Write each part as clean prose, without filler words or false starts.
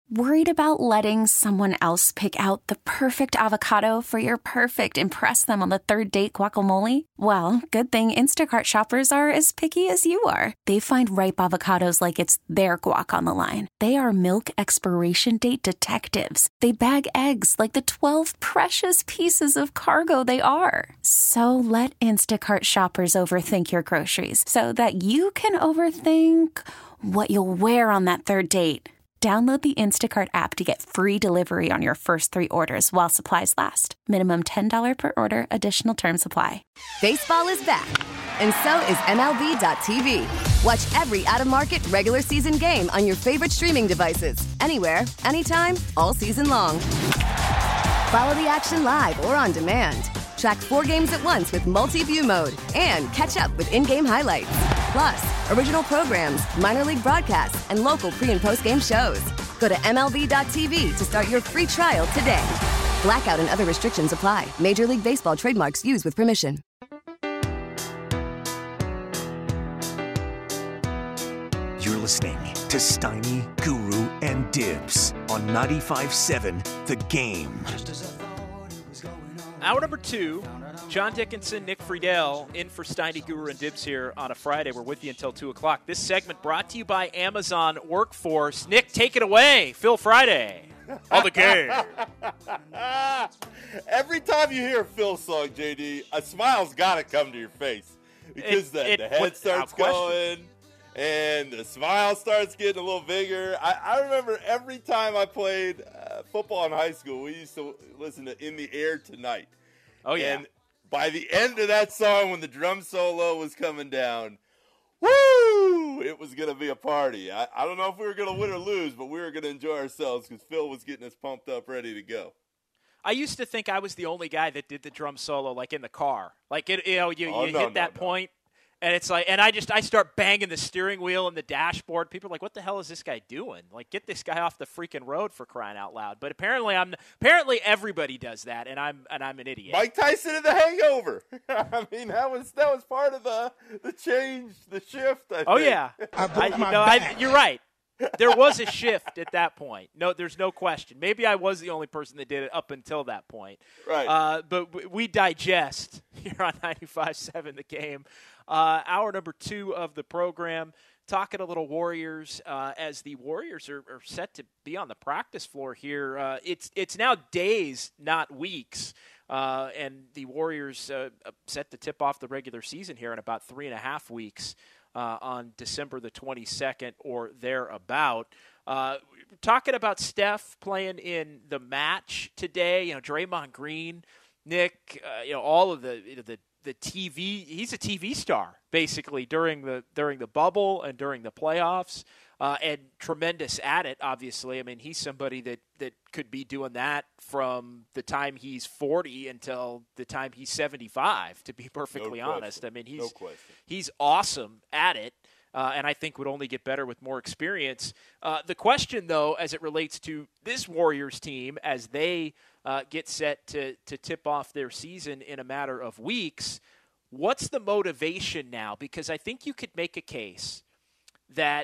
Worried about letting someone else pick out the perfect avocado for your perfect impress them on the third date guacamole? Well, good thing Instacart shoppers are as picky as you are. They find ripe avocados like it's their guac on the line. They are milk expiration date detectives. They bag eggs like the 12 precious pieces of cargo they are. So let Instacart shoppers overthink your groceries so that you can overthink what you'll wear on that third date. Download the Instacart app to get free delivery on your first 3 orders while supplies last. Minimum $10 per order. Additional terms apply. Baseball is back, and so is MLB.tv. Watch every out-of-market regular season game on your favorite streaming devices. Anywhere, anytime, all season long. Follow the action live or on demand. Track 4 games at once with multi-view mode and catch up with in-game highlights. Plus, original programs, minor league broadcasts, and local pre- and post-game shows. Go to MLB.tv to start your free trial today. Blackout and other restrictions apply. Major League Baseball trademarks used with permission. You're listening to Steiny, Guru, and Dibs on 95.7 The Game. Hour number 2, John Dickinson, Nick Friedel, in for Steiny, Guru, and Dibs here on a Friday. We're with you until 2 o'clock. This segment brought to you by Amazon Workforce. Nick, take it away. Phil Friday on the game. Every time you hear a Phil song, JD, a smile's got to come to your face. Because the head starts going, and the smile starts getting a little bigger. I remember every time I played football in high school, we used to listen to In the Air Tonight. Oh, yeah. And by the end of that song, when the drum solo was coming down, woo! It was going to be a party. I don't know if we were going to win or lose, but we were going to enjoy ourselves because Phil was getting us pumped up, ready to go. I used to think I was the only guy that did the drum solo, like in the car. Like, you hit that point. And it's like, and I start banging the steering wheel and the dashboard. People are like, "What the hell is this guy doing? Like, get this guy off the freaking road for crying out loud!" But apparently everybody does that, and I'm an idiot. Mike Tyson in The Hangover. I mean, that was part of the change, the shift. I think. Yeah, you're right. There was a shift at that point. No, there's no question. Maybe I was the only person that did it up until that point. Right. But we digest here on 95.7 The Game. Hour number 2 of the program, talking a little Warriors as the Warriors are set to be on the practice floor here. It's now days, not weeks, and the Warriors set to tip off the regular season here in about 3.5 weeks on December the 22nd or thereabout. Talking about Steph playing in the match today, Draymond Green, Nick, all of the TV. He's a TV star basically during the bubble and during the playoffs, and tremendous at it. Obviously, I mean, he's somebody that could be doing that from the time he's 40 until the time he's 75. To be perfectly honest, I mean, he's awesome at it. And I think would only get better with more experience. The question, though, as it relates to this Warriors team, as they get set to tip off their season in a matter of weeks, what's the motivation now? Because I think you could make a case that,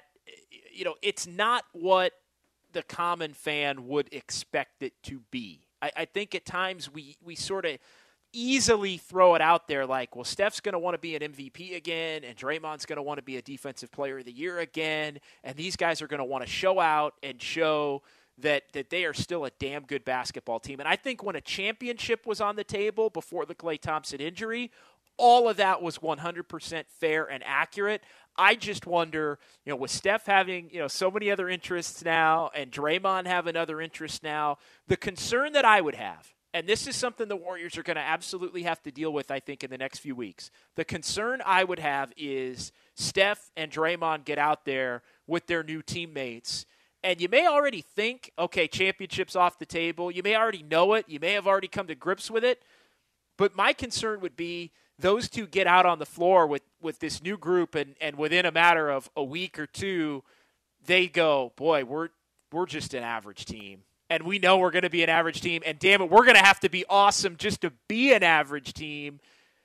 it's not what the common fan would expect it to be. I think at times we sort of easily throw it out there like, well, Steph's going to want to be an MVP again, and Draymond's going to want to be a Defensive Player of the Year again, and these guys are going to want to show out and show that they are still a damn good basketball team. And I think when a championship was on the table before the Klay Thompson injury, all of that was 100% fair and accurate. I just wonder, with Steph having, so many other interests now and Draymond having other interests now, the concern that I would have, and this is something the Warriors are going to absolutely have to deal with, I think, in the next few weeks. The concern I would have is Steph and Draymond get out there with their new teammates, and you may already think, okay, championship's off the table. You may already know it. You may have already come to grips with it. But my concern would be those two get out on the floor with this new group, and within a matter of a week or two, they go, boy, we're just an average team. And we know we're going to be an average team, and damn it, we're going to have to be awesome just to be an average team.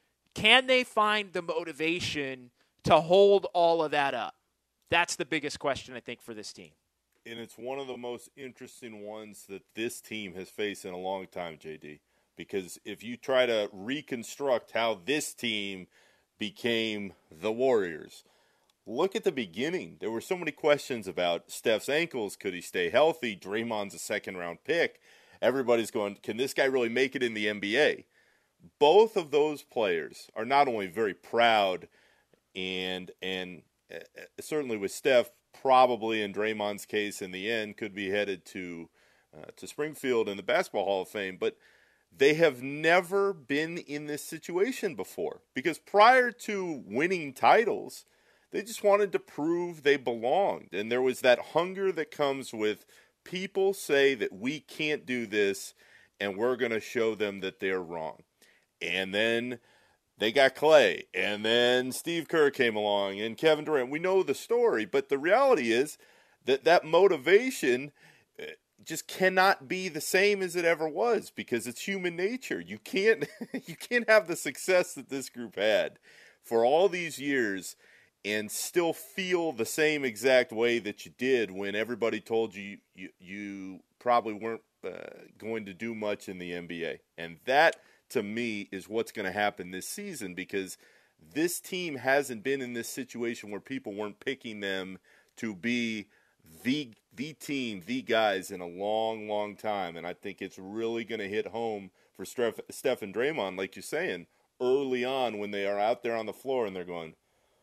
Can they find the motivation to hold all of that up? That's the biggest question, I think, for this team. And it's one of the most interesting ones that this team has faced in a long time, JD. Because if you try to reconstruct how this team became the Warriors, look at the beginning. There were so many questions about Steph's ankles. Could he stay healthy? Draymond's a second-round pick. Everybody's going, can this guy really make it in the NBA? Both of those players are not only very proud and certainly with Steph, probably in Draymond's case in the end, could be headed to Springfield in the Basketball Hall of Fame, but they have never been in this situation before because prior to winning titles, they just wanted to prove they belonged. And there was that hunger that comes with people say that we can't do this and we're going to show them that they're wrong. And then they got Clay, and then Steve Kerr came along, and Kevin Durant. We know the story, but the reality is that motivation just cannot be the same as it ever was because it's human nature. You can't have the success that this group had for all these years and still feel the same exact way that you did when everybody told you probably weren't going to do much in the NBA. And that, to me, is what's going to happen this season because this team hasn't been in this situation where people weren't picking them to be the team, the guys in a long, long time. And I think it's really going to hit home for Steph and Draymond, like you're saying, early on when they are out there on the floor and they're going,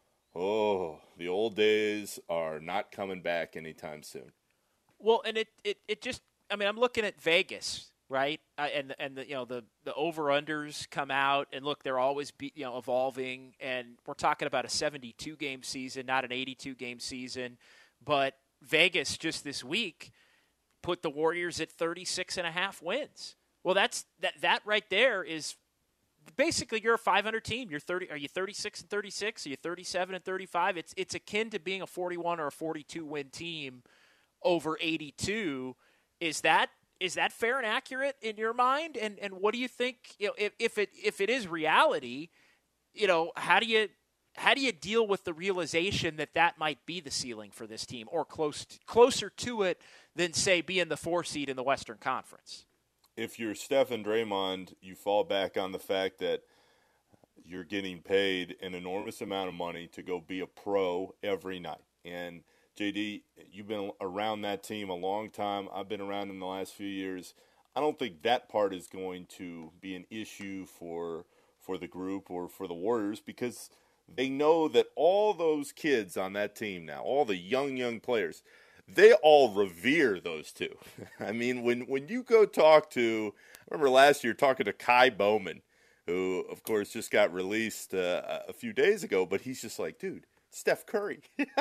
oh, the old days are not coming back anytime soon. Well, and it just, I mean, I'm looking at Vegas, right? And the over-unders come out, and look, they're always evolving, and we're talking about a 72-game season, not an 82-game season. But Vegas just this week put the Warriors at 36.5 wins. Well, that right there is basically you're a 500 team. Are you 36 and 36? Are you 37 and 35? It's akin to being a 41 or a 42 win team over 82. Is that fair and accurate in your mind? And what do you think? If it is reality, how do you deal with the realization that might be the ceiling for this team, or closer to it than say being the 4 seed in the Western Conference? If you're Steph and Draymond, you fall back on the fact that you're getting paid an enormous amount of money to go be a pro every night. And JD, you've been around that team a long time. I've been around in the last few years. I don't think that part is going to be an issue for the group or for the Warriors because they know that all those kids on that team now, all the young players, they all revere those two. I mean, when you go talk to, I remember last year talking to Kai Bowman, who, of course, just got released a few days ago, but he's just like, dude, Steph Curry.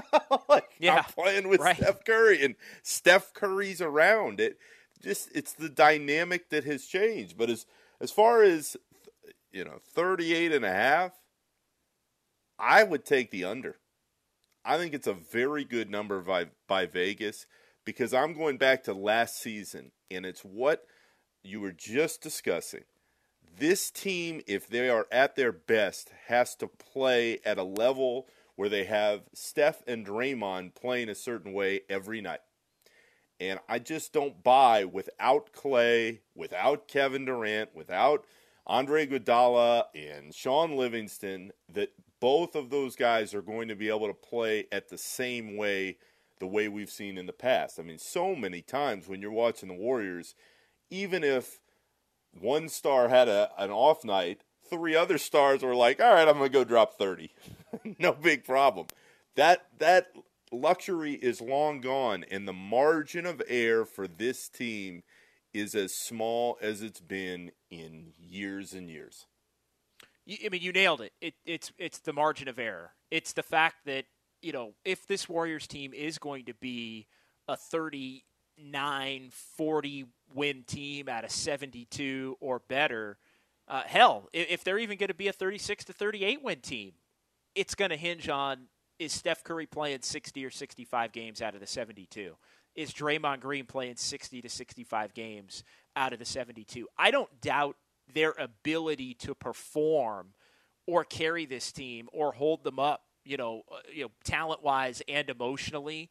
I'm playing with Steph Curry, and Steph Curry's around. It's the dynamic that has changed. But as far as 38.5, I would take the under. I think it's a very good number by Vegas because I'm going back to last season, and it's what you were just discussing. This team, if they are at their best, has to play at a level where they have Steph and Draymond playing a certain way every night. And I just don't buy without Clay, without Kevin Durant, without Andre Iguodala and Sean Livingston, that both of those guys are going to be able to play at the same way, the way we've seen in the past. I mean, so many times when you're watching the Warriors, even if one star had an off night, 3 other stars were like, all right, I'm going to go drop 30. No big problem. That luxury is long gone, and the margin of error for this team is as small as it's been in years and years. I mean, you nailed it. It's the margin of error. It's the fact that, if this Warriors team is going to be a 39, 40 win team out of 72 or better, if they're even going to be a 36 to 38 win team, it's going to hinge on, is Steph Curry playing 60 or 65 games out of the 72? Is Draymond Green playing 60 to 65 games out of the 72? I don't doubt their ability to perform or carry this team or hold them up, talent-wise and emotionally.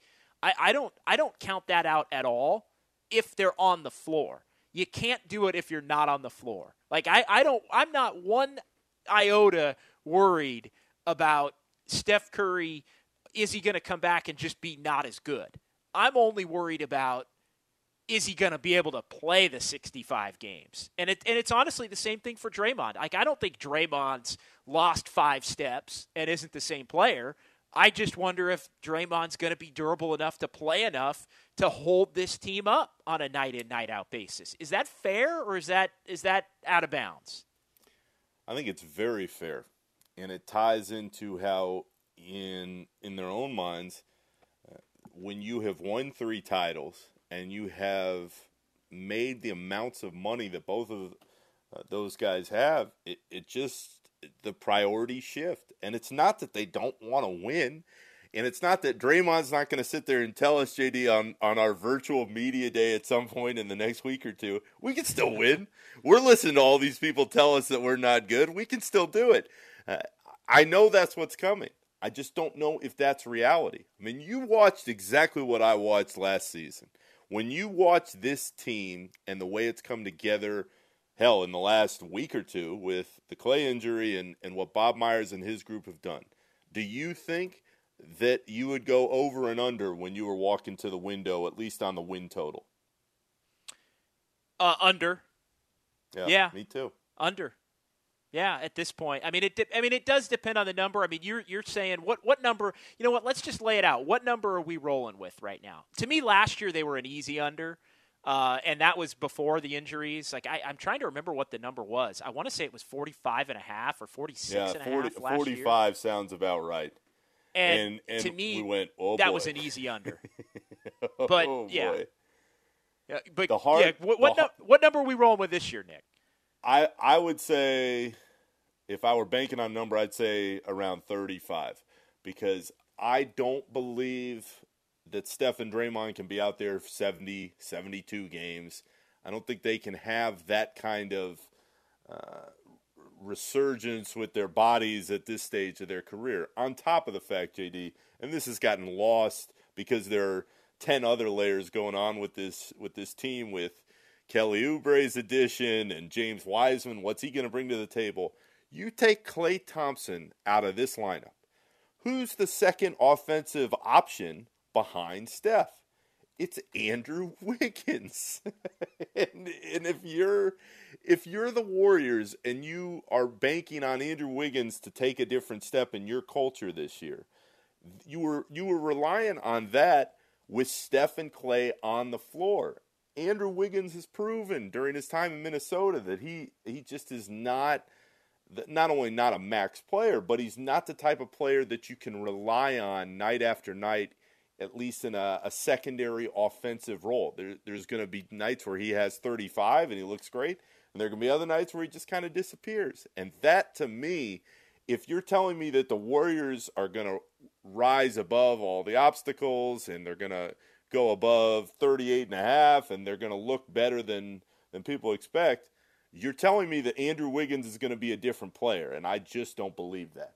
I don't count that out at all if they're on the floor. You can't do it if you're not on the floor. Like I'm not one iota worried about Steph Curry. Is he going to come back and just be not as good? I'm only worried about, is he going to be able to play the 65 games? And it's honestly the same thing for Draymond. Like, I don't think Draymond's lost 5 steps and isn't the same player. I just wonder if Draymond's going to be durable enough to play enough to hold this team up on a night-in, night-out basis. Is that fair, or is that out of bounds? I think it's very fair, and it ties into how, in their own minds, when you have won 3 titles and you have made the amounts of money that both of those guys have, it just – the priorities shift. And it's not that they don't want to win, and it's not that Draymond's not going to sit there and tell us, JD, on our virtual media day at some point in the next week or two, we can still win. We're listening to all these people tell us that we're not good. We can still do it. I know that's what's coming. I just don't know if that's reality. I mean, you watched exactly what I watched last season. When you watch this team and the way it's come together, hell, in the last week or two with the Clay injury and what Bob Myers and his group have done, do you think that you would go over and under when you were walking to the window, at least on the win total? Under. Yeah, me too. Under. Yeah, at this point. I mean, it does depend on the number. I mean, you're saying what number? You know what? Let's just lay it out. What number are we rolling with right now? To me, last year they were an easy under. And that was before the injuries. Like, I'm trying to remember what the number was. I want to say it was 45.5 or 46.5 last 45 year. Sounds about right. And to me, we went, oh, that boy. was an easy under. But, oh, yeah. boy. Yeah. But, what number are we rolling with this year, Nick? I would say, if I were banking on a number, I'd say around 35. Because I don't believe that Steph and Draymond can be out there for 70, 72 games. I don't think they can have that kind of resurgence with their bodies at this stage of their career. On top of the fact, JD, and this has gotten lost because there are 10 other layers going on with this team, with Kelly Oubre's addition and James Wiseman. What's he going to bring to the table? You take Klay Thompson out of this lineup. Who's the second offensive option behind Steph? It's Andrew Wiggins. and if you're the Warriors and you are banking on Andrew Wiggins to take a different step in your culture this year, you were relying on that with Steph and Klay on the floor. Andrew Wiggins has proven during his time in Minnesota that he just is not only not a max player, but he's not the type of player that you can rely on night after night, at least in a secondary offensive role. There's going to be nights where he has 35 and he looks great, and there are going to be other nights where he just kind of disappears. And that, to me, if you're telling me that the Warriors are going to rise above all the obstacles and they're going to go above 38.5 and they're going to look better than people expect, you're telling me that Andrew Wiggins is going to be a different player, and I just don't believe that.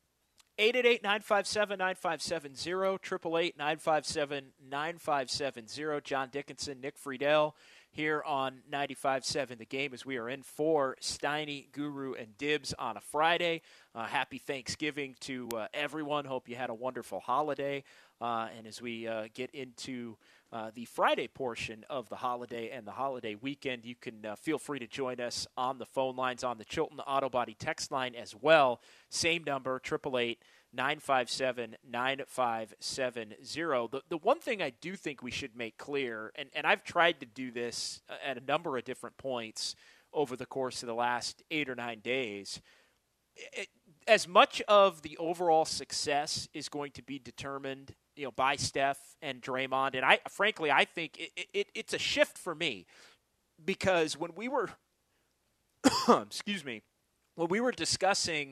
888-957-9570, 888-957-9570. John Dickinson, Nick Friedel here on 95.7 The Game as we are in for Steiny, Guru, and Dibs on a Friday. Happy Thanksgiving to everyone. Hope you had a wonderful holiday. And as we get into the Friday portion of the holiday and the holiday weekend, you can feel free to join us on the phone lines on the Chilton Auto Body text line as well. Same number, 888-957-9570. The one thing I do think we should make clear, and I've tried to do this at a number of different points over the course of the last 8 or 9 days, as much of the overall success is going to be determined, by Steph and Draymond, and I think it's a shift for me, because when we were, when we were discussing,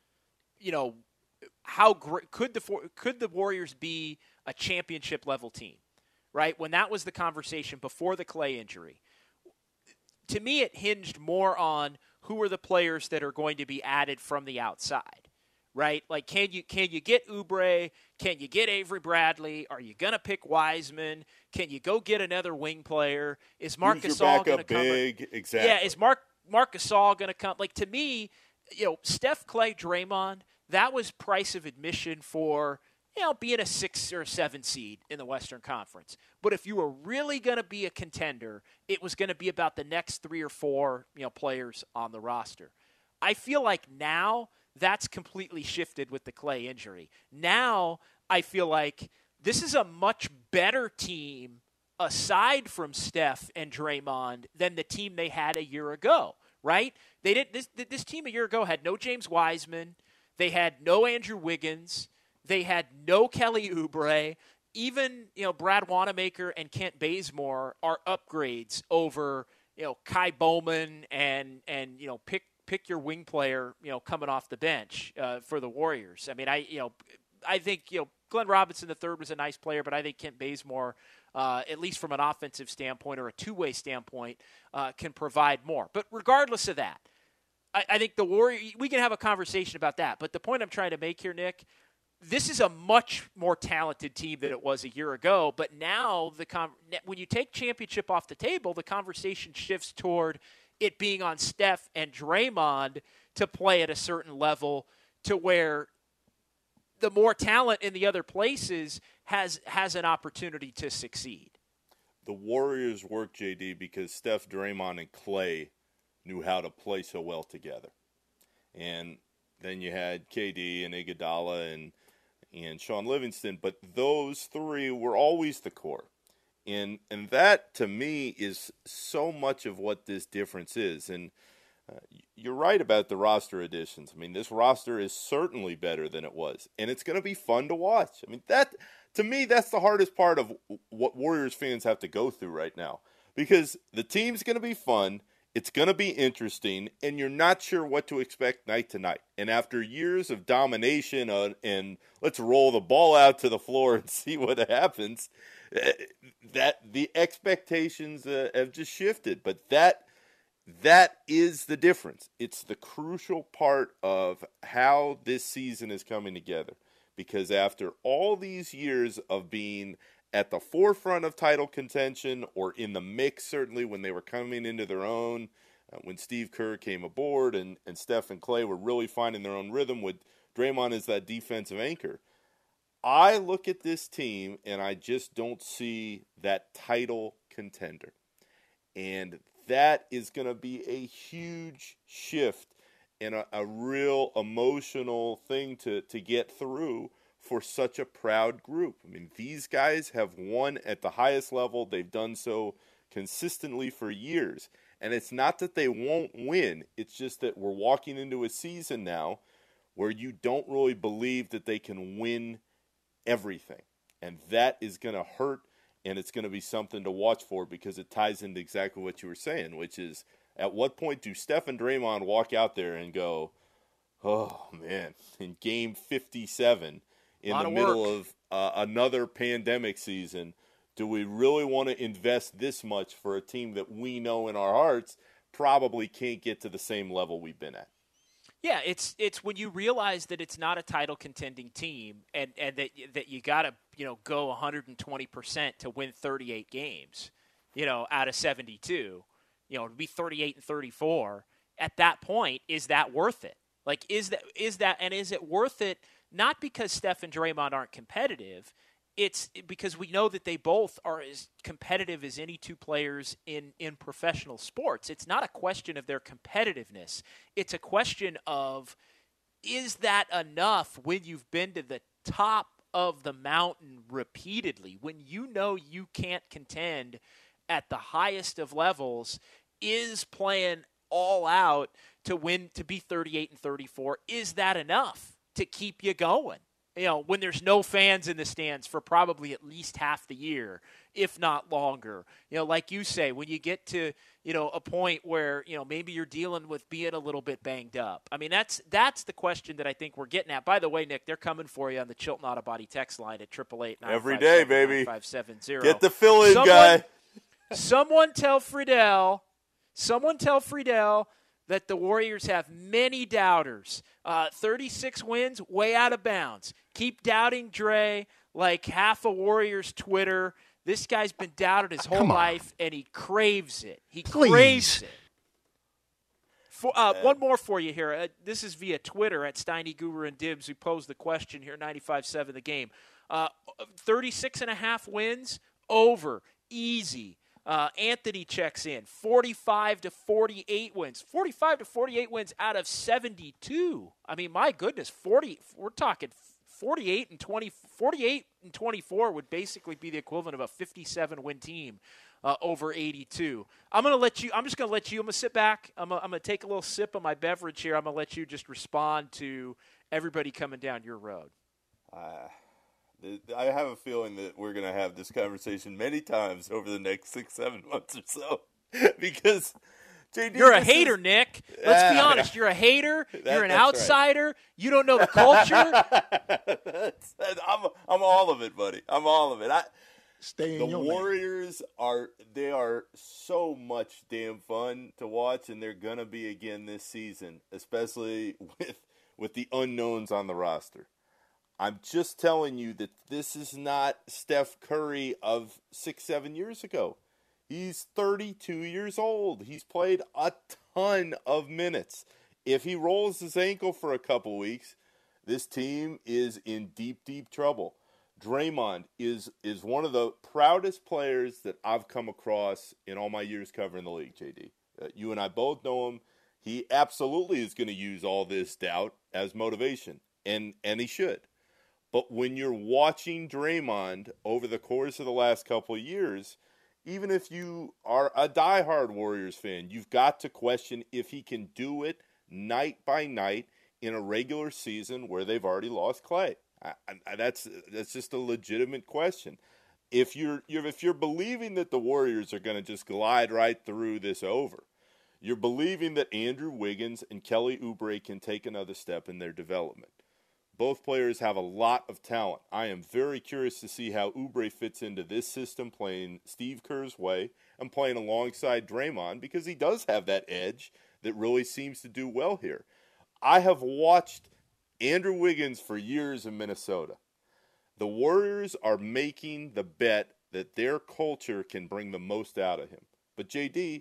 how great could the Warriors be a championship level team, right? When that was the conversation before the Clay injury, to me it hinged more on who are the players that are going to be added from the outside, right? Like, can you get Oubre? Can you get Avery Bradley? Are you going to pick Wiseman? Can you go get another wing player? Is Marc Gasol going to come? Exactly. Yeah, is Marc Gasol going to come? Like, to me, Steph, Clay, Draymond, that was price of admission for, being a 6 or 7 seed in the Western Conference. But if you were really going to be a contender, it was going to be about the next 3 or 4, players on the roster. I feel like now that's completely shifted with the Clay injury. Now I feel like this is a much better team aside from Steph and Draymond than the team they had a year ago, right? They did this team a year ago had no James Wiseman, they had no Andrew Wiggins, they had no Kelly Oubre. Even, Brad Wanamaker and Kent Bazemore are upgrades over, Kai Bowman and pick your wing player, coming off the bench for the Warriors. I mean, I think, Glenn Robinson III was a nice player, but I think Kent Bazemore, at least from an offensive standpoint or a two-way standpoint, can provide more. But regardless of that, I think the Warriors, we can have a conversation about that. But the point I'm trying to make here, Nick, this is a much more talented team than it was a year ago. But now when you take championship off the table, the conversation shifts toward it being on Steph and Draymond to play at a certain level to where the more talent in the other places has an opportunity to succeed. The Warriors work, JD, because Steph, Draymond, and Clay knew how to play so well together. And then you had KD and Iguodala and Sean Livingston, but those three were always the core. And that, to me, is so much of what this difference is. And you're right about the roster additions. I mean, this roster is certainly better than it was. And it's going to be fun to watch. I mean, to me, that's the hardest part of what Warriors fans have to go through right now. Because the team's going to be fun, it's going to be interesting, and you're not sure what to expect night to night. And after years of domination and let's roll the ball out to the floor and see what happens, that the expectations have just shifted. But that is the difference. It's the crucial part of how this season is coming together. Because after all these years of being at the forefront of title contention or in the mix, certainly when they were coming into their own, when Steve Kerr came aboard and Steph and Clay were really finding their own rhythm with Draymond as that defensive anchor, I look at this team and I just don't see that title contender. And that is going to be a huge shift and a real emotional thing to get through for such a proud group. I mean, these guys have won at the highest level. They've done so consistently for years. And it's not that they won't win. It's just that we're walking into a season now where you don't really believe that they can win everything. And that is going to hurt, and it's going to be something to watch for because it ties into exactly what you were saying, which is at what point do Steph and Draymond walk out there and go, oh, man, in game 57 in the middle of another pandemic season, do we really want to invest this much for a team that we know in our hearts probably can't get to the same level we've been at? Yeah, it's when you realize that it's not a title contending team and that you got to, go 120% to win 38 games, out of 72, to be 38 and 34. At that point, is that worth it? Like, is it worth it? Not because Steph and Draymond aren't competitive. It's because we know that they both are as competitive as any two players in professional sports. It's not a question of their competitiveness. It's a question of, is that enough when you've been to the top of the mountain repeatedly? When you know you can't contend at the highest of levels, is playing all out to win, to be 38 and 34, is that enough to keep you going? When there's no fans in the stands for probably at least half the year, if not longer. Like you say, when you get to, a point where, maybe you're dealing with being a little bit banged up. I mean, that's the question that I think we're getting at. By the way, Nick, they're coming for you on the Chilton Auto Body text line at 888-957-9570. Every day, baby. Get the fill-in guy. Someone tell Friedel that the Warriors have many doubters. 36 wins, way out of bounds. Keep doubting Dre like half of Warriors Twitter. This guy's been doubted his whole life, and he craves it. He craves it. One more for you here. This is via Twitter at Steiny Guru and Dibs, who posed the question here, 95.7 The Game. 36.5 wins, over, easy. Anthony checks in, 45 to 48 wins. 45 to 48 wins out of 72. I mean, my goodness, 40. We're talking 48 and 20. 48 and 24 would basically be the equivalent of a 57-win team over 82. I'm just going to let you. I'm going to sit back. I'm going to take a little sip of my beverage here. I'm going to let you just respond to everybody coming down your road. I have a feeling that we're going to have this conversation many times over the next 6-7 months or so. Because, JD, you're a hater, Nick. Let's be honest. You're a hater. You're an outsider. Right. You don't know the culture. I'm all of it, buddy. I'm all of it. The Warriors are so much damn fun to watch, and they're going to be again this season, especially with the unknowns on the roster. I'm just telling you that this is not Steph Curry of 6-7 years ago. He's 32 years old. He's played a ton of minutes. If he rolls his ankle for a couple weeks, this team is in deep, deep trouble. Draymond is one of the proudest players that I've come across in all my years covering the league, JD. You and I both know him. He absolutely is going to use all this doubt as motivation, and he should. But when you're watching Draymond over the course of the last couple of years, even if you are a diehard Warriors fan, you've got to question if he can do it night by night in a regular season where they've already lost Klay. That's just a legitimate question. If you're believing that the Warriors are going to just glide right through this over, you're believing that Andrew Wiggins and Kelly Oubre can take another step in their development. Both players have a lot of talent. I am very curious to see how Oubre fits into this system, playing Steve Kerr's way and playing alongside Draymond, because he does have that edge that really seems to do well here. I have watched Andrew Wiggins for years in Minnesota. The Warriors are making the bet that their culture can bring the most out of him. But JD,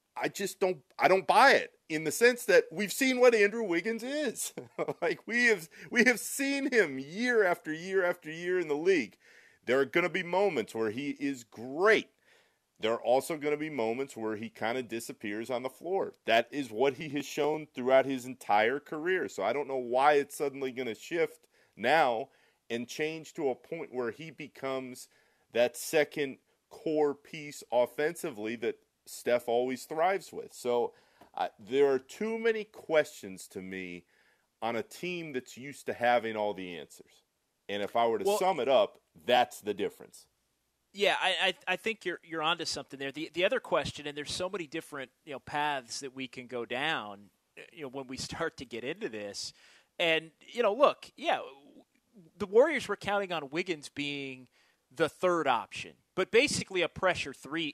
I don't buy it, in the sense that we've seen what Andrew Wiggins is. Like we have seen him year after year after year in the league. There are going to be moments where he is great. There are also going to be moments where he kind of disappears on the floor. That is what he has shown throughout his entire career. So I don't know why it's suddenly going to shift now and change to a point where he becomes that second core piece offensively that Steph always thrives with. So there are too many questions to me on a team that's used to having all the answers. And if I were to sum it up, that's the difference. Yeah, I think you're onto something there. The other question, and there's so many different paths that we can go down when we start to get into this. And look, the Warriors were counting on Wiggins being the third option, but basically a pressure-free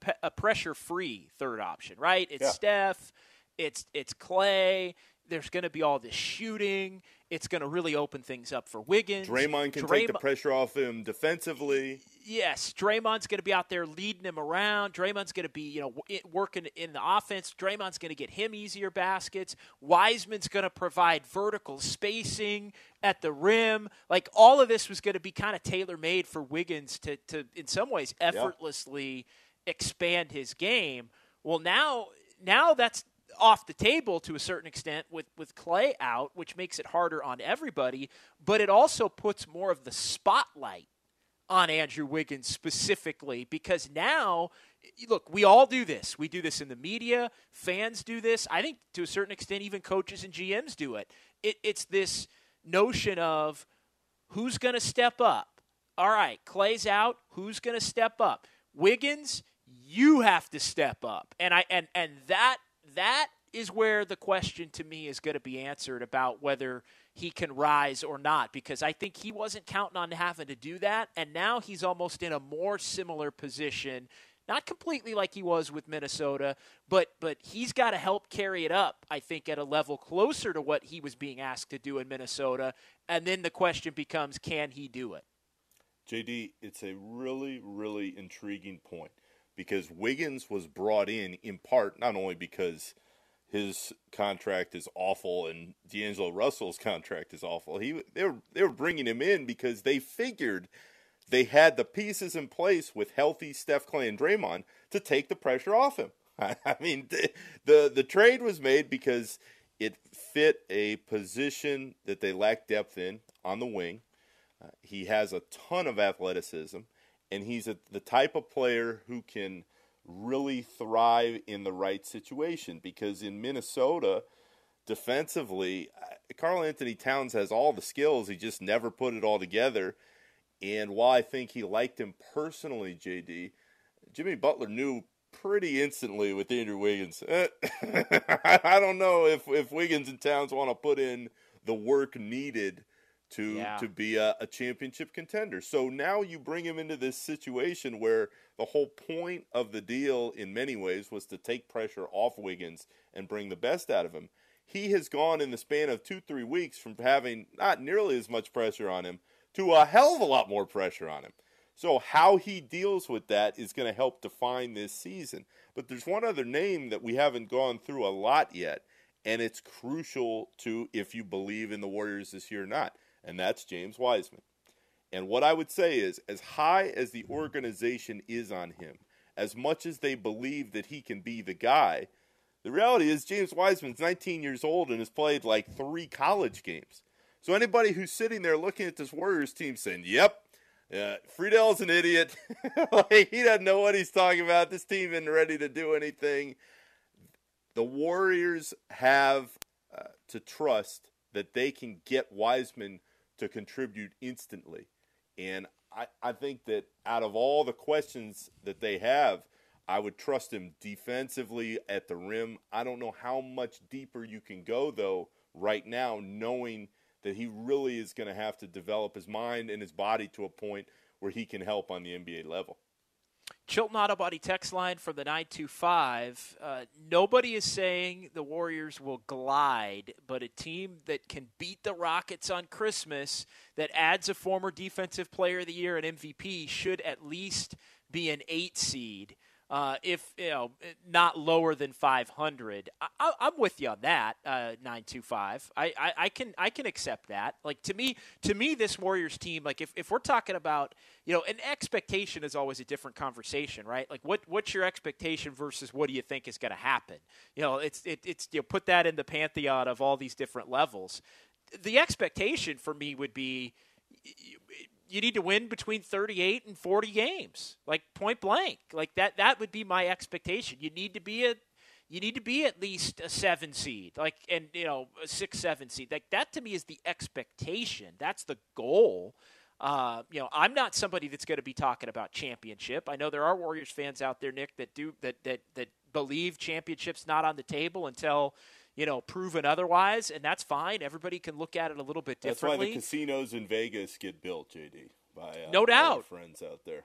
third option, right? It's Steph, it's Klay. There's going to be all this shooting. It's going to really open things up for Wiggins. Draymond can take the pressure off him defensively. Yes, Draymond's going to be out there leading him around. Draymond's going to be, working in the offense. Draymond's going to get him easier baskets. Wiseman's going to provide vertical spacing at the rim. Like, all of this was going to be kind of tailor-made for Wiggins to in some ways, effortlessly expand his game. Well, now that's off the table to a certain extent with Klay out, which makes it harder on everybody, but it also puts more of the spotlight on Andrew Wiggins specifically, because now, look, we all do this. We do this in the media. Fans do this. I think to a certain extent even coaches and GMs do it. It's this notion of who's going to step up. All right, Klay's out. Who's going to step up? Wiggins, you have to step up. And that is where the question to me is going to be answered about whether he can rise or not, because I think he wasn't counting on having to do that, and now he's almost in a more similar position. not completely like he was with Minnesota, but he's got to help carry it up, I think, at a level closer to what he was being asked to do in Minnesota. And then the question becomes, can he do it? JD, it's a really, really intriguing point because Wiggins was brought in part not only because his contract is awful and D'Angelo Russell's contract is awful. They were bringing him in because they figured they had the pieces in place with healthy Steph, Clay, and Draymond to take the pressure off him. I mean, the trade was made because it fit a position that they lacked depth in on the wing. He has a ton of athleticism, and he's the type of player who can really thrive in the right situation because in Minnesota, defensively, Karl-Anthony Towns has all the skills. He just never put it all together. And while I think he liked him personally, JD, Jimmy Butler knew pretty instantly with Andrew Wiggins. I don't know if Wiggins and Towns want to put in the work needed to be a championship contender. So now you bring him into this situation where the whole point of the deal in many ways was to take pressure off Wiggins and bring the best out of him. He has gone in the span of 2-3 weeks from having not nearly as much pressure on him to a hell of a lot more pressure on him. So how he deals with that is going to help define this season. But there's one other name that we haven't gone through a lot yet, and it's crucial to if you believe in the Warriors this year or not. And that's James Wiseman. And what I would say is, as high as the organization is on him, as much as they believe that he can be the guy, the reality is James Wiseman's 19 years old and has played like 3 college games. So anybody who's sitting there looking at this Warriors team saying, yep, Friedel's an idiot, like, he doesn't know what he's talking about, this team isn't ready to do anything, the Warriors have to trust that they can get Wiseman to contribute instantly. And I think that out of all the questions that they have, I would trust him defensively at the rim. I don't know how much deeper you can go, though, right now, knowing that he really is going to have to develop his mind and his body to a point where he can help on the NBA level. Chilton Auto Body text line from the 925. Nobody is saying the Warriors will glide, but a team that can beat the Rockets on Christmas, that adds a former Defensive Player of the Year and MVP, should at least be an 8 seed. If not lower than 500, I'm with you on that. 925. I can accept that. Like to me, this Warriors team, like if we're talking about, an expectation is always a different conversation, right? Like what's your expectation versus what do you think is going to happen? It's put that in the pantheon of all these different levels. The expectation for me would be, you need to win between 38 and 40 games, like point blank. Like that would be my expectation. You need to be at least a 7 seed, like, and a 6-7 seed. Like that to me is the expectation. That's the goal. I'm not somebody that's going to be talking about championship. I know there are Warriors fans out there, Nick, that believe championship's not on the table until proven otherwise, and that's fine. Everybody can look at it a little bit differently. That's why the casinos in Vegas get built, JD, by no doubt friends out there.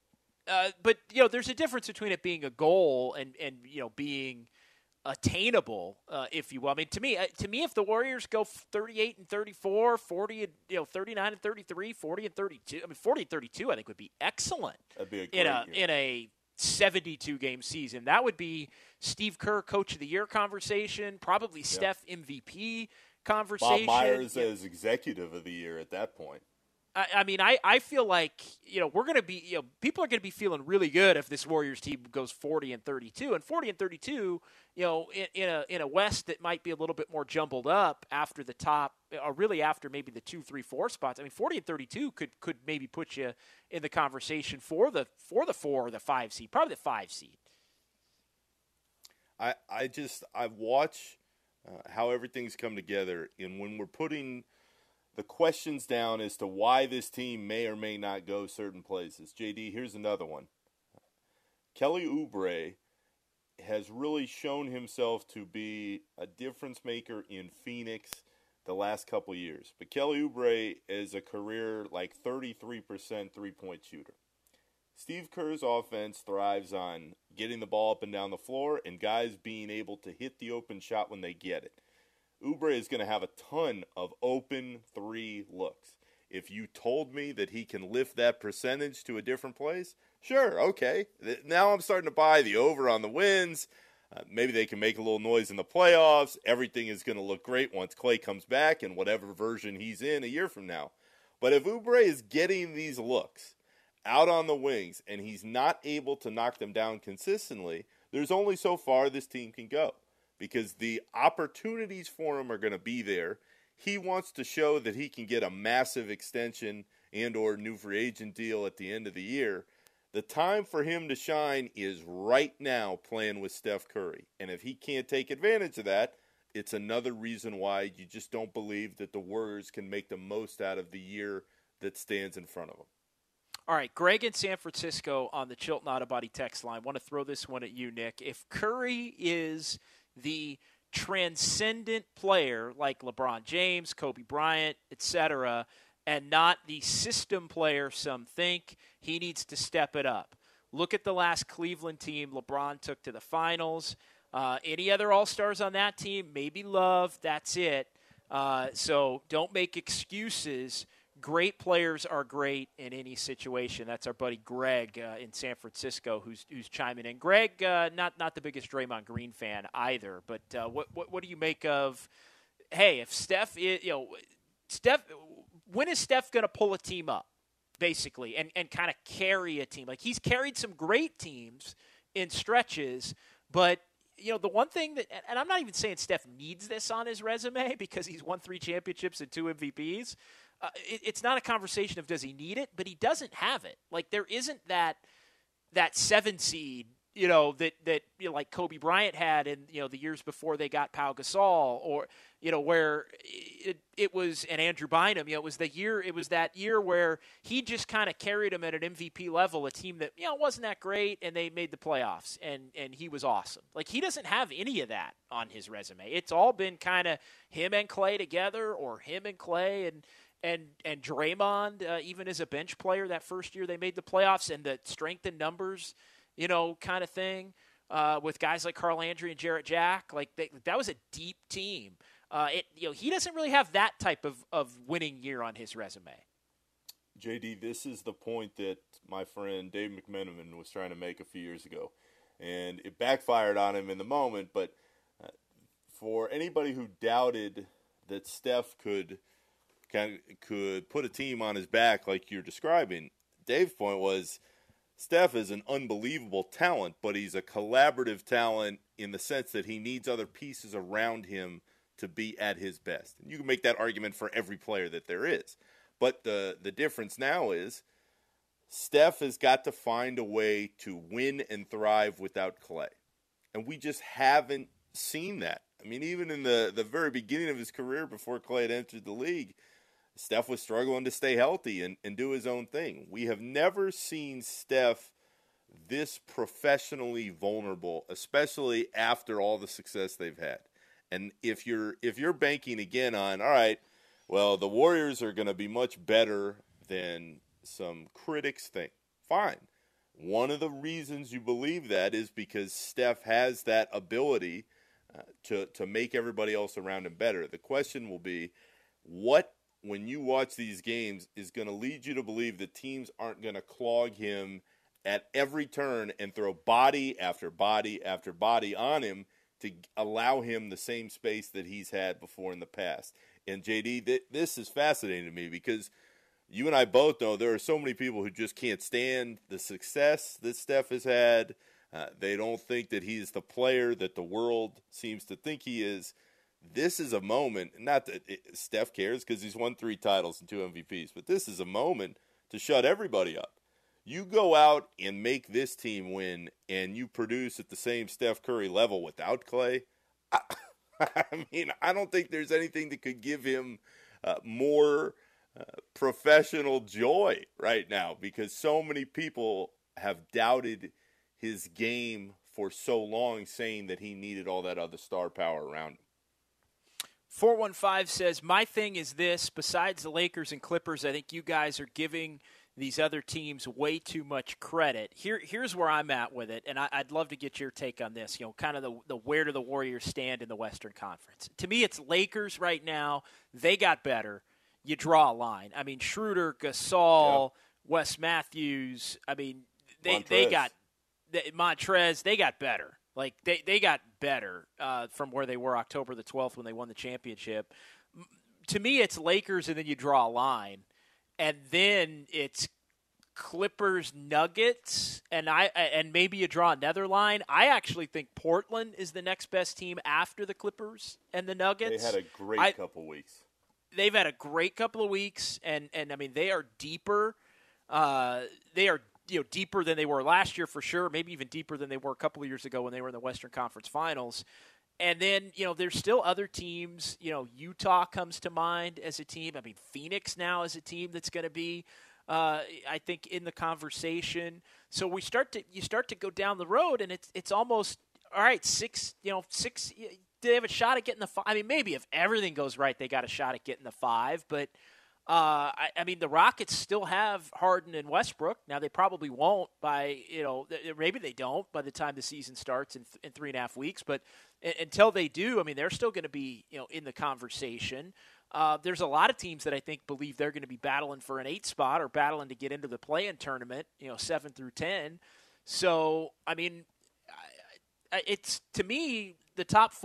But there's a difference between it being a goal and being attainable, if you will. I mean, to me, if the Warriors go 38 and 34, 40 and 39 and 33, 40 and 32. I mean, 40 and 32, I think would be excellent. That'd be a great in a 72-game season. That would be Steve Kerr Coach of the Year conversation, probably Steph MVP conversation. Bob Myers as Executive of the Year at that point. I feel like, we're going to be, people are going to be feeling really good if this Warriors team goes 40 and 32. And 40 and 32, in a West that might be a little bit more jumbled up after the top, or really after maybe the 2, 3, 4 spots. I mean, 40 and 32 could maybe put you in the conversation for the 4 or the 5 seed, probably the 5 seed. I watch how everything's come together, and when we're putting the questions down as to why this team may or may not go certain places. JD, here's another one. Kelly Oubre has really shown himself to be a difference maker in Phoenix the last couple years. But Kelly Oubre is a career like 33% three-point shooter. Steve Kerr's offense thrives on getting the ball up and down the floor and guys being able to hit the open shot when they get it. Oubre is going to have a ton of open three looks. If you told me that he can lift that percentage to a different place, sure, okay. Now I'm starting to buy the over on the wins. Maybe they can make a little noise in the playoffs. Everything is going to look great once Klay comes back in whatever version he's in a year from now. But if Oubre is getting these looks out on the wings and he's not able to knock them down consistently, there's only so far this team can go because the opportunities for him are going to be there. He wants to show that he can get a massive extension and or new free agent deal at the end of the year. The time for him to shine is right now playing with Steph Curry. And if he can't take advantage of that, it's another reason why you just don't believe that the Warriors can make the most out of the year that stands in front of them. All right, Greg in San Francisco on the Chilton Auto Body text line. I want to throw this one at you, Nick. If Curry is the transcendent player like LeBron James, Kobe Bryant, etc., and not the system player some think, he needs to step it up. Look at the last Cleveland team LeBron took to the finals. Any other All-Stars on that team? Maybe Love. That's it. So don't make excuses. Great players are great in any situation. That's our buddy Greg in San Francisco who's chiming in. Greg, not the biggest Draymond Green fan either, but what do you make of? Hey, if Steph, when is Steph going to pull a team up, basically, and kind of carry a team? Like he's carried some great teams in stretches, but the one thing that, and I'm not even saying Steph needs this on his resume because he's won 3 championships and 2 MVPs. It's not a conversation of does he need it, but he doesn't have it. Like there isn't that 7 seed, that like Kobe Bryant had in the years before they got Pau Gasol, or where it was, and Andrew Bynum. It was that year where he just kind of carried them at an MVP level, a team that wasn't that great, and they made the playoffs, and he was awesome. Like he doesn't have any of that on his resume. It's all been kind of him and Klay together, or him and Klay and Draymond, even as a bench player that first year they made the playoffs, and the strength in numbers, kind of thing, with guys like Carl Landry and Jarrett Jack. Like that was a deep team. He doesn't really have that type of winning year on his resume. JD, this is the point that my friend Dave McMenamin was trying to make a few years ago, and it backfired on him in the moment. But for anybody who doubted that Steph could put a team on his back like you're describing, Dave's point was Steph is an unbelievable talent, but he's a collaborative talent in the sense that he needs other pieces around him to be at his best. And you can make that argument for every player that there is. But the difference now is Steph has got to find a way to win and thrive without Klay. And we just haven't seen that. I mean, even in the very beginning of his career before Klay had entered the league, Steph was struggling to stay healthy and do his own thing. We have never seen Steph this professionally vulnerable, especially after all the success they've had. And if you're banking again on, all right, well, the Warriors are going to be much better than some critics think, fine. One of the reasons you believe that is because Steph has that ability to make everybody else around him better. The question will be, what, when you watch these games, is going to lead you to believe that teams aren't going to clog him at every turn and throw body after body after body on him to allow him the same space that he's had before in the past. And, JD, this is fascinating to me because you and I both know there are so many people who just can't stand the success that Steph has had. They don't think that he's the player that the world seems to think he is. This is a moment, not that Steph cares because he's won 3 titles and 2 MVPs, but this is a moment to shut everybody up. You go out and make this team win and you produce at the same Steph Curry level without Klay. I mean, I don't think there's anything that could give him more professional joy right now because so many people have doubted his game for so long, saying that he needed all that other star power around him. 415 says, my thing is this, besides the Lakers and Clippers, I think you guys are giving these other teams way too much credit. Here's where I'm at with it, and I'd love to get your take on this. Kind of the where do the Warriors stand in the Western Conference? To me, it's Lakers right now. They got better. You draw a line. I mean, Schroeder, Gasol, Wes Matthews. I mean, they got Montrez. They got better. Like they got better from where they were October the 12th when they won the championship. To me, it's Lakers, and then you draw a line. And then it's Clippers, Nuggets, and maybe you draw another line. I actually think Portland is the next best team after the Clippers and the Nuggets. They had a great couple weeks. They've had a great couple of weeks, and I mean they are deeper. They are deeper than they were last year for sure. Maybe even deeper than they were a couple of years ago when they were in the Western Conference Finals. And then, there's still other teams. Utah comes to mind as a team. I mean, Phoenix now is a team that's going to be, I think, in the conversation. So you start to go down the road, and it's almost, all right, six. Do they have a shot at getting the 5? I mean, maybe if everything goes right, they got a shot at getting the 5. But, I mean, the Rockets still have Harden and Westbrook. Now, they probably won't by, maybe they don't by the time the season starts in 3.5 weeks. But until they do, I mean, they're still going to be, in the conversation. There's a lot of teams that I think believe they're going to be battling for an 8 spot or battling to get into the play-in tournament, 7 through 10. So, I mean, it's, to me, the top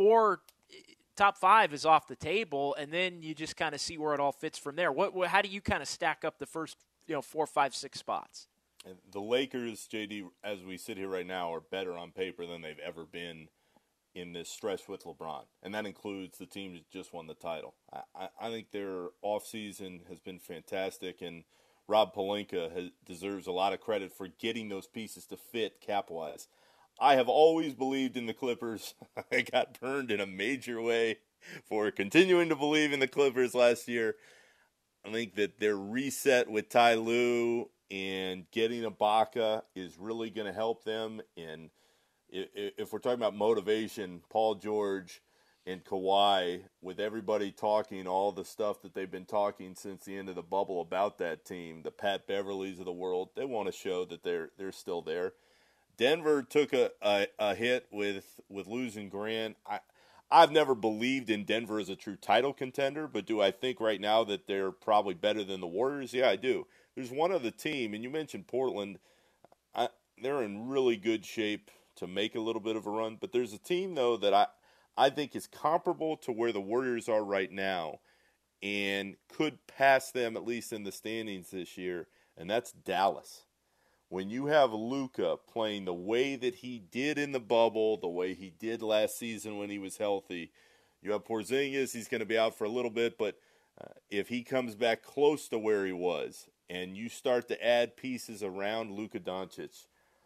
5 is off the table, and then you just kind of see where it all fits from there. How do you kind of stack up the first, 4, 5, 6 spots? And the Lakers, JD, as we sit here right now, are better on paper than they've ever been in this stretch with LeBron, and that includes the team that just won the title. I think their offseason has been fantastic, and Rob Pelinka deserves a lot of credit for getting those pieces to fit cap-wise. I have always believed in the Clippers. I got burned in a major way for continuing to believe in the Clippers last year. I think that their reset with Ty Lue and getting Ibaka is really going to help them. And if we're talking about motivation, Paul George and Kawhi, with everybody talking all the stuff that they've been talking since the end of the bubble about that team, the Pat Beverleys of the world, they want to show that they're still there. Denver took a hit with losing Grant. I've never believed in Denver as a true title contender, but do I think right now that they're probably better than the Warriors? Yeah, I do. There's one other team, and you mentioned Portland. They're in really good shape to make a little bit of a run, but there's a team, though, that I think is comparable to where the Warriors are right now and could pass them, at least in the standings this year, and that's Dallas. When you have Luka playing the way that he did in the bubble, the way he did last season when he was healthy, you have Porzingis, he's going to be out for a little bit, but if he comes back close to where he was and you start to add pieces around Luka Doncic,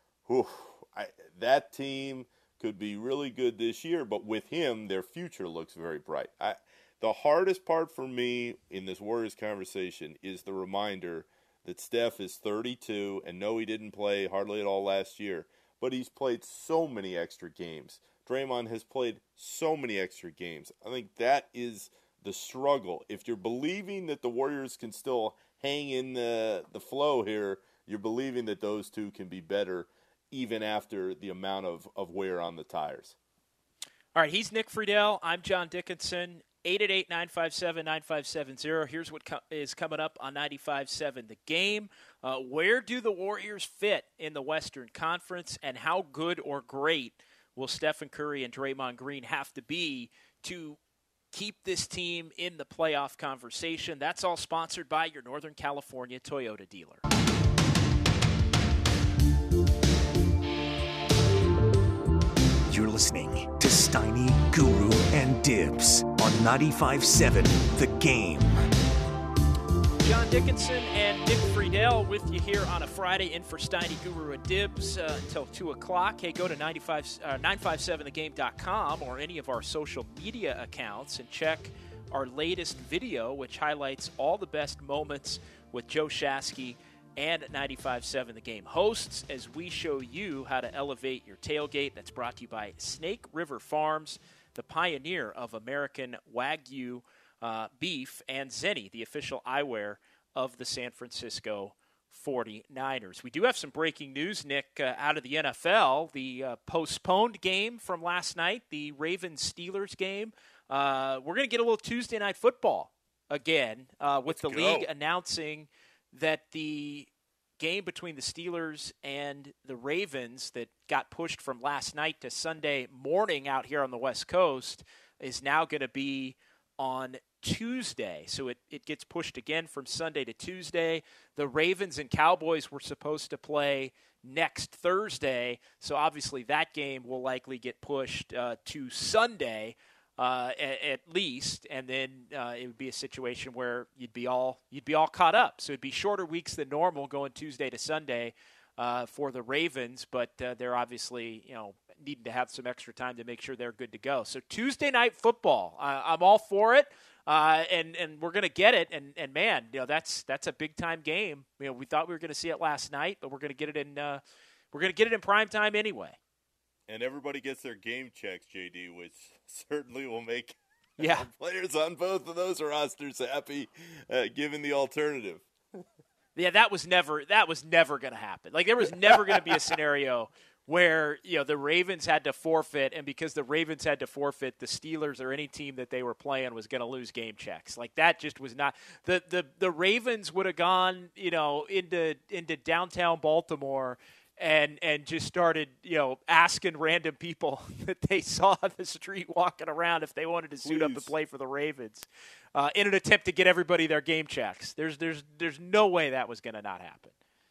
that team could be really good this year, but with him, their future looks very bright. The hardest part for me in this Warriors conversation is the reminder that Steph is 32, and no, he didn't play hardly at all last year, but he's played so many extra games. Draymond has played so many extra games. I think that is the struggle. If you're believing that the Warriors can still hang in the flow here, you're believing that those two can be better even after the amount of wear on the tires. All right, he's Nick Friedel. I'm John Dickinson. 888-957-9570. Here's what is coming up on 95.7 The Game. Where do the Warriors fit in the Western Conference, and how good or great will Stephen Curry and Draymond Green have to be to keep this team in the playoff conversation? That's all sponsored by your Northern California Toyota dealer. You're listening to Steiny, Guru, and Dibs on 95.7 The Game. John Dickinson and Nick Friedel with you here on a Friday in for Steiny, Guru, and Dibs until 2 o'clock. Hey, go to 957thegame.com or any of our social media accounts and check our latest video, which highlights all the best moments with Joe Shasky and 95.7 The Game hosts as we show you how to elevate your tailgate. That's brought to you by Snake River Farms, the pioneer of American Wagyu beef, and Zenni, the official eyewear of the San Francisco 49ers. We do have some breaking news, Nick, out of the NFL. The postponed game from last night, the Ravens-Steelers game. We're going to get a little Tuesday Night Football again with the league announcing that the game between the Steelers and the Ravens that got pushed from last night to Sunday morning out here on the West Coast is now going to be on Tuesday. So it gets pushed again from Sunday to Tuesday. The Ravens and Cowboys were supposed to play next Thursday, so obviously that game will likely get pushed to Sunday at least, and then it would be a situation where you'd be all caught up. So it'd be shorter weeks than normal going Tuesday to Sunday for the Ravens, but they're obviously needing to have some extra time to make sure they're good to go. So Tuesday Night Football, I'm all for it. And we're going to get it, and man, that's a big time game. We thought we were going to see it last night, but we're going to get it in prime time anyway. And everybody gets their game checks, JD, which certainly will make players on both of those rosters happy, given the alternative. Yeah, that was never going to happen. Like, there was never going to be a scenario where the Ravens had to forfeit, and because the Ravens had to forfeit, the Steelers or any team that they were playing was going to lose game checks. Like, that just was not the Ravens would have gone into downtown Baltimore and just started asking random people that they saw on the street walking around if they wanted to suit up and play for the Ravens in an attempt to get everybody their game checks. There's no way that was going to not happen.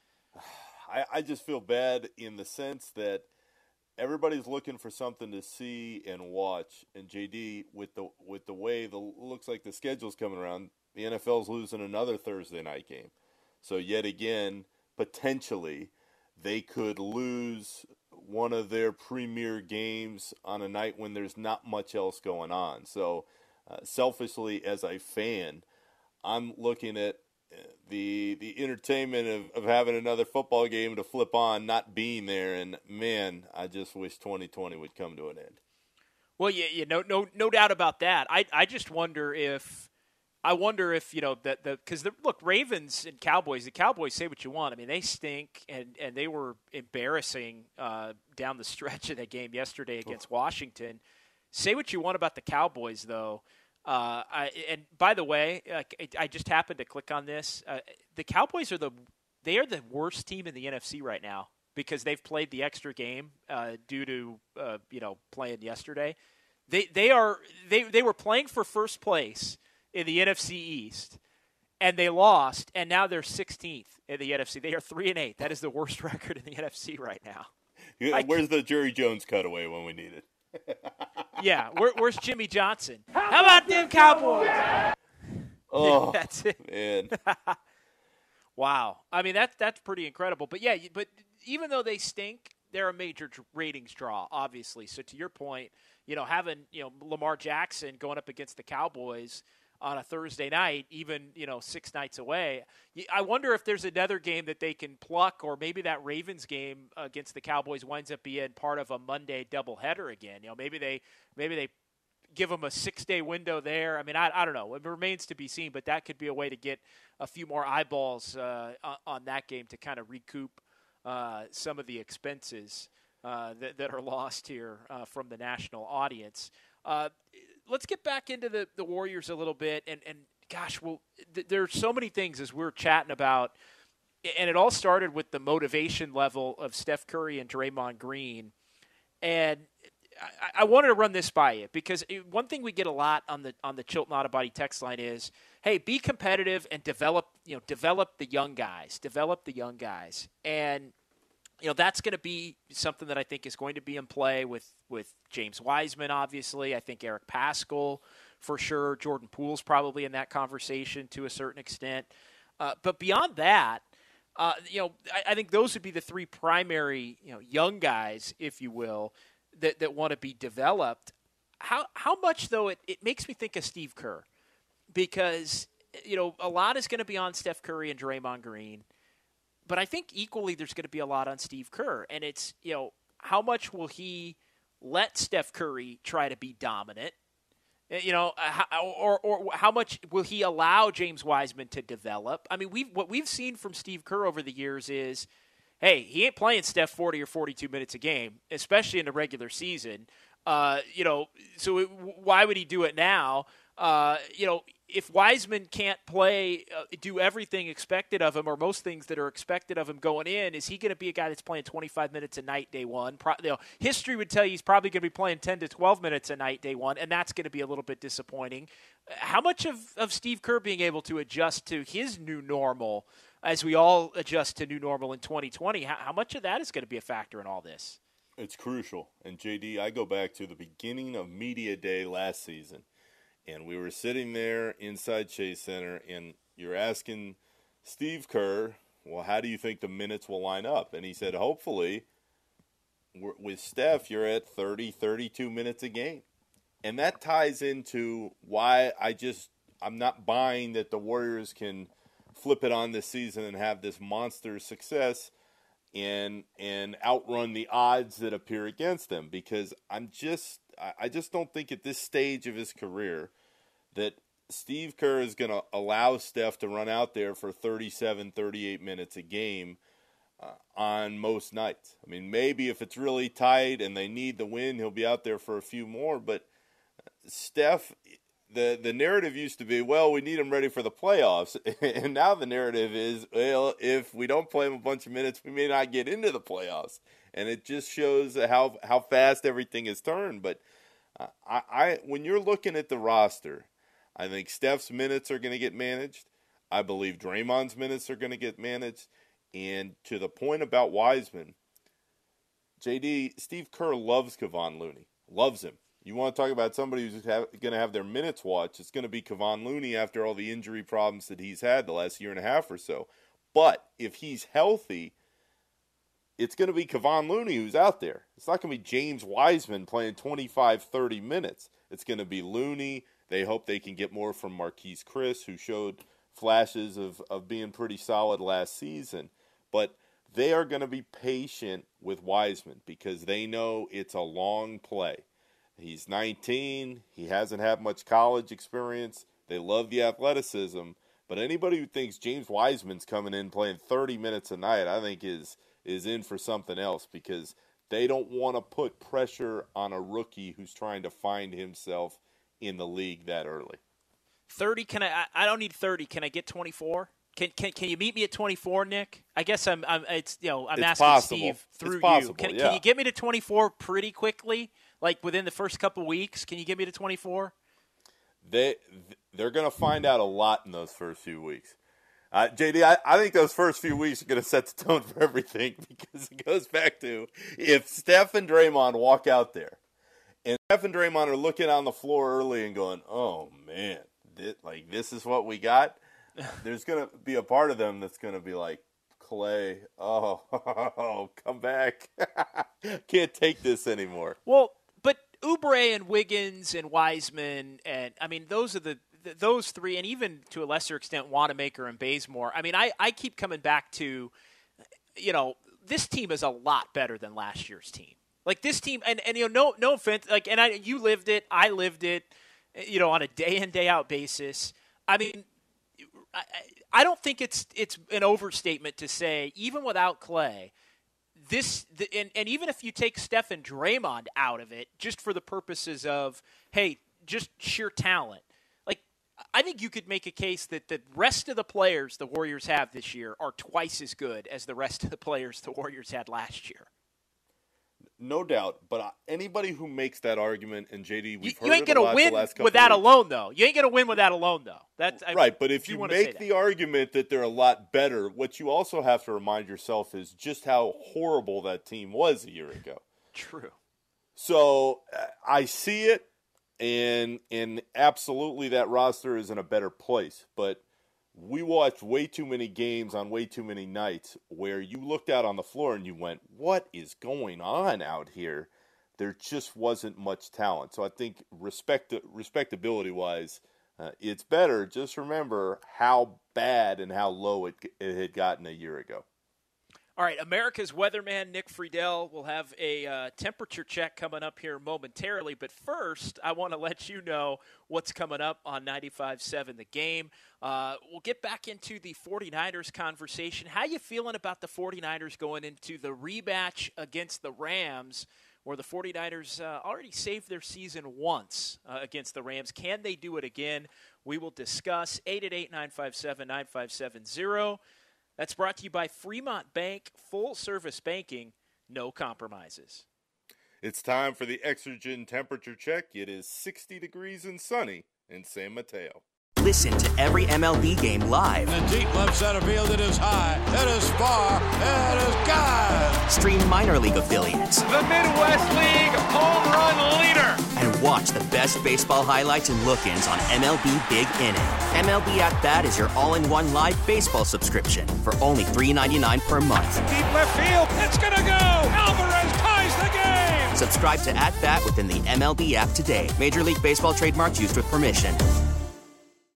I just feel bad in the sense that everybody's looking for something to see and watch. And JD, with the way looks like the schedule's coming around, the NFL's losing another Thursday night game. So yet again, potentially, they could lose one of their premier games on a night when there's not much else going on. So selfishly, as a fan, I'm looking at the entertainment of having another football game to flip on, not being there, and man, I just wish 2020 would come to an end. Well, no doubt about that. I just wonder if because look, Ravens and Cowboys. The Cowboys, say what you want. I mean, they stink, and they were embarrassing down the stretch of that game yesterday against Washington. Say what you want about the Cowboys, though. And by the way, I just happened to click on this. The Cowboys are the worst team in the NFC right now because they've played the extra game due to playing yesterday. They were playing for first place in the NFC East, and they lost, and now they're 16th in the NFC. They are 3-8. That is the worst record in the NFC right now. Where's the Jerry Jones cutaway when we need it? Yeah, where's Jimmy Johnson? How about them Cowboys? Oh, that's it, man. Wow. I mean, that's pretty incredible. But yeah, but even though they stink, they're a major ratings draw, obviously. So to your point, having Lamar Jackson going up against the Cowboys on a Thursday night, even 6 nights away, I wonder if there's another game that they can pluck, or maybe that Ravens game against the Cowboys winds up being part of a Monday doubleheader again. Maybe they give them a 6-day window there. I mean, I don't know. It remains to be seen, but that could be a way to get a few more eyeballs on that game to kind of recoup some of the expenses that are lost here from the national audience. Let's get back into the Warriors a little bit. And gosh, there are so many things as we're chatting about. And it all started with the motivation level of Steph Curry and Draymond Green. And I wanted to run this by you because one thing we get a lot on the Chilton Auto Body text line is, hey, be competitive and develop the young guys. And that's going to be something that I think is going to be in play with James Wiseman, obviously. I think Eric Paschall, for sure. Jordan Poole's probably in that conversation to a certain extent. But beyond that, I think those would be the 3 primary, young guys, if you will, that want to be developed. How much, though, it makes me think of Steve Kerr because, a lot is going to be on Steph Curry and Draymond Green. But I think equally there's going to be a lot on Steve Kerr. And it's, how much will he let Steph Curry try to be dominant? You know, or how much will he allow James Wiseman to develop? I mean, what we've seen from Steve Kerr over the years is, hey, he ain't playing Steph 40 or 42 minutes a game, especially in the regular season. You know, so why would he do it now? You know, if Wiseman can't play, do everything expected of him, or most things that are expected of him going in, is he going to be a guy that's playing 25 minutes a night day one? You know, history would tell you he's probably going to be playing 10 to 12 minutes a night day one, and that's going to be a little bit disappointing. How much of Steve Kerr being able to adjust to his new normal, as we all adjust to new normal in 2020, how much of that is going to be a factor in all this? It's crucial. And, JD, I go back to the beginning of Media Day last season. And we were sitting there inside Chase Center, and you're asking Steve Kerr, well, how do you think the minutes will line up? And he said, hopefully, with Steph, you're at 30, 32 minutes a game. And that ties into why I'm not buying that the Warriors can flip it on this season and have this monster success and outrun the odds that appear against them. Because I just don't think at this stage of his career that Steve Kerr is going to allow Steph to run out there for 37, 38 minutes a game on most nights. I mean, maybe if it's really tight and they need the win, he'll be out there for a few more. But Steph, the narrative used to be, well, we need him ready for the playoffs. And now the narrative is, well, if we don't play him a bunch of minutes, we may not get into the playoffs. And it just shows how fast everything has turned. But when you're looking at the roster, I think Steph's minutes are going to get managed. I believe Draymond's minutes are going to get managed. And to the point about Wiseman, JD, Steve Kerr loves Kevon Looney. Loves him. You want to talk about somebody who's going to have their minutes watched, it's going to be Kevon Looney after all the injury problems that he's had the last year and a half or so. But if he's healthy, it's going to be Kevon Looney who's out there. It's not going to be James Wiseman playing 25, 30 minutes. It's going to be Looney. They hope they can get more from Marquise Chris, who showed flashes of being pretty solid last season. But they are going to be patient with Wiseman because they know it's a long play. He's 19. He hasn't had much college experience. They love the athleticism. But anybody who thinks James Wiseman's coming in playing 30 minutes a night, I think is in for something else because they don't want to put pressure on a rookie who's trying to find himself in the league that early. 30? I don't need 30. Can I get 24? Can you meet me at 24, Nick? I guess I'm asking possible. Steve through you. Can you get me to 24 pretty quickly? Like within the first couple weeks, can you get me to 24? They're going to find out a lot in those first few weeks. JD, I think those first few weeks are going to set the tone for everything because it goes back to if Steph and Draymond walk out there and Steph and Draymond are looking on the floor early and going, oh, man, this is what we got, there's going to be a part of them that's going to be like, Clay, oh, come back. Can't take this anymore. Well, but Oubre and Wiggins and Wiseman, and I mean, those are those three, and even to a lesser extent, Wanamaker and Bazemore. I mean, I keep coming back to, this team is a lot better than last year's team. Like this team, and no offense, you lived it, I lived it, on a day in, day out basis. I mean, I don't think it's an overstatement to say, even without Clay, and even if you take Steph and Draymond out of it, just for the purposes of, hey, just sheer talent, I think you could make a case that the rest of the players the Warriors have this year are twice as good as the rest of the players the Warriors had last year. No doubt, but anybody who makes that argument, and JD, we've heard you ain't it a lot the last couple win of with that weeks. alone, though. You ain't going to win with that alone, though. Right, but if you make the argument that they're a lot better, what you also have to remind yourself is just how horrible that team was a year ago. True. So I see it, and absolutely that roster is in a better place, but we watched way too many games on way too many nights where you looked out on the floor and you went, what is going on out here? There just wasn't much talent. So I think respectability-wise, it's better. Just remember how bad and how low it had gotten a year ago. All right, America's weatherman, Nick Friedel, will have a temperature check coming up here momentarily. But first, I want to let you know what's coming up on 95.7 The Game. We'll get back into the 49ers conversation. How you feeling about the 49ers going into the rematch against the Rams, where the 49ers already saved their season once against the Rams? Can they do it again? We will discuss. 888-957-9570. That's brought to you by Fremont Bank, full-service banking, no compromises. It's time for the Exergen temperature check. It is 60 degrees and sunny in San Mateo. Listen to every MLB game live. In the deep left center field, it is high, it is far, it is gone. Stream minor league affiliates. The Midwest League home run leader. And watch the best baseball highlights and look-ins on MLB Big Inning. MLB At Bat is your all-in-one live baseball subscription for only $3.99 per month. Deep left field, it's gonna go. Alvarez ties the game. Subscribe to At Bat within the MLB app today. Major League Baseball trademarks used with permission.